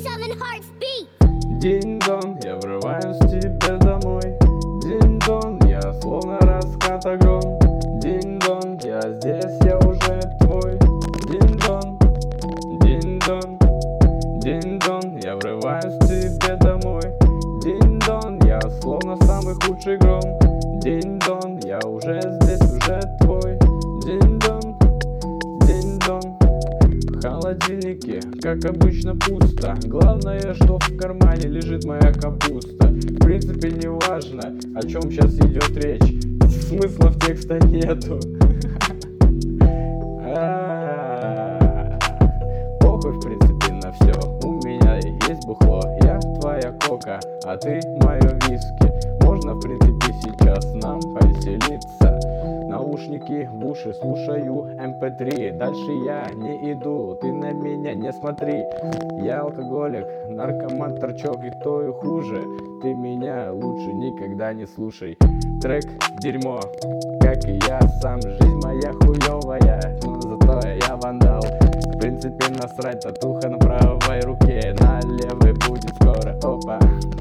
Seven Hearts Beat. Динь-дон, я врываюсь к тебе домой. Динь-дон, я словно раскат огром. Динь-дон, я здесь, я уже твой. Динь-дон, динь-дон, динь-дон, я врываюсь к тебе домой. Динь-дон, я словно самый худший гром. Динь-дон, я уже здесь, уже твой. Динь-дон, динь-дон. В холодильнике, как обычно, пусто. Главное, что в кармане лежит моя капуста. В принципе, не важно, о чем сейчас идет речь. Смысла в текста нету. Похуй, в принципе, на все. У меня есть бухло, я твоя кока, а ты мое виски. Можно, в принципе, сейчас нам повеселиться. Наушники в уши, слушаю MP3. Дальше я не иду, ты на меня не смотри. Я алкоголик, наркоман, торчок, и то и хуже. Ты меня лучше никогда не слушай. Трек дерьмо, как и я сам. Жизнь моя хуёвая, но зато я вандал. В принципе, насрать, татуха на правой руке, на левой будет скоро. Опа,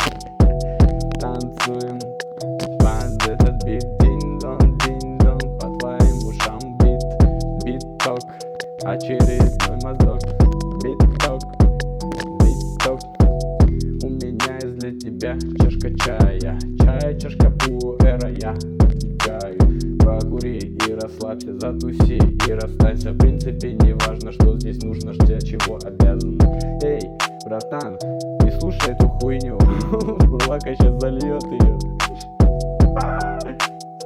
танцуем под этот бит. Динь-дон, динь-дон, по твоим ушам бит. Биток, очередной мазок. Биток, биток. У меня есть для тебя чашка чая. Чай, чашка пуэра, я чаю. Покури и расслабься, затуси и расстанься. В принципе, не важно, что здесь нужно, что чего обязан. Эй, братан, не слушай эту хуйню. Бурлака сейчас зальет ее.